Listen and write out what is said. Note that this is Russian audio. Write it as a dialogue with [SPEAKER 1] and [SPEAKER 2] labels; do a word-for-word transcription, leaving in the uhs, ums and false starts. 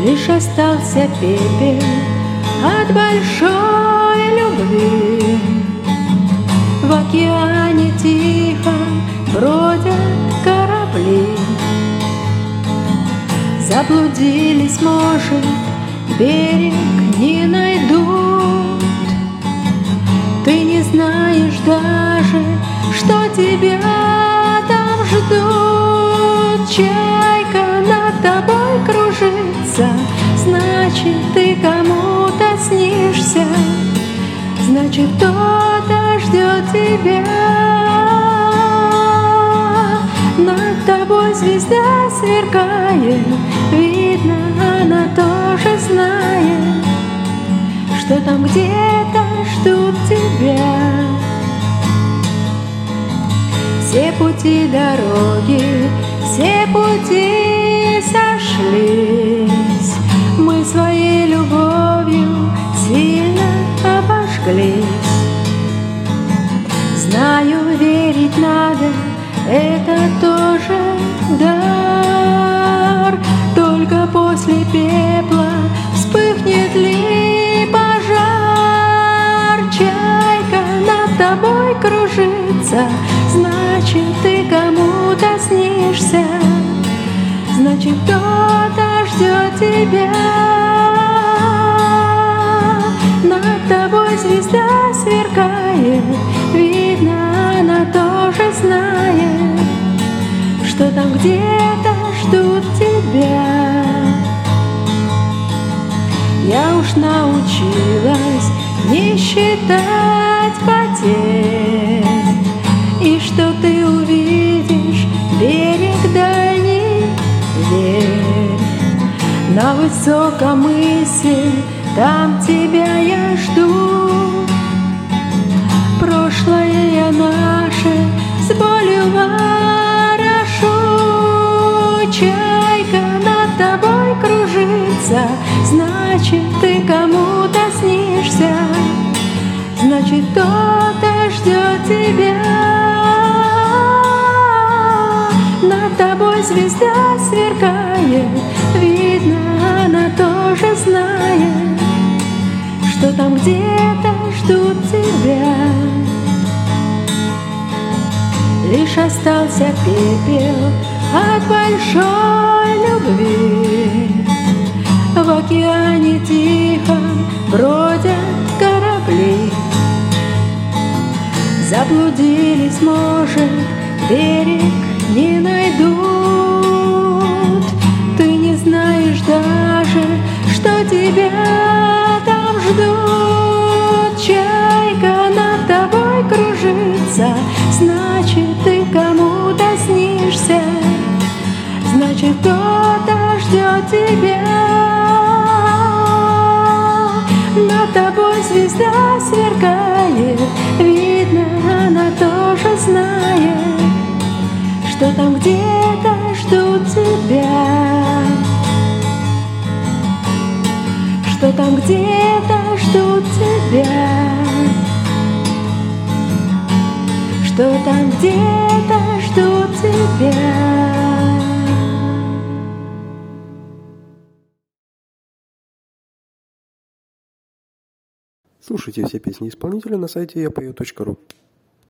[SPEAKER 1] Лишь остался пепел от большой любви. В океане тихо бродят корабли. Заблудились, может, берег не найдут. Ты не знаешь даже, что тебя там ждут. Чайка над тобой кружится, значит, ты кому-то снишься, значит, кто-то ждет тебя. Над тобой звезда сверкает, видно, она тоже знает, что там где-то ждут тебя. Все пути дороги, все пути сошлись. Мы своей любовью сильно обожглись. Знаю, верить надо, это тоже дар. Только после пепла вспыхнет ли пожар? Чайка над тобой кружится, значит, ты кому-то снишься, значит, кто-то ждет тебя. Над тобой звезда сверкает, видно, она тоже знает, что там где-то ждут тебя. Я уж научилась не считать потерь, и что ты увидишь берег дальний, верь. На высоком мысе там тебя я жду. Прошлое я наше с болью ворошу. Чайка над тобой кружится, значит, ты кому-то снишься, значит, кто-то ждет тебя. Над тобой звезда сверкает, видно, она тоже знает, что там где-то ждут тебя. Лишь остался пепел от большой любви. В океане тихо бродят корабли. Заблудились, может, берег не найдут. Ты не знаешь даже, что тебя там ждут. Чайка над тобой кружится, значит, ты кому-то снишься, значит, кто-то ждет тебя. Над тобой звезда сверкает, видно, она тоже знает, что там где-то ждут тебя, что там где-то ждут тебя, что там где-то ждут тебя.
[SPEAKER 2] Слушайте все песни исполнителя на сайте я пою точка ру.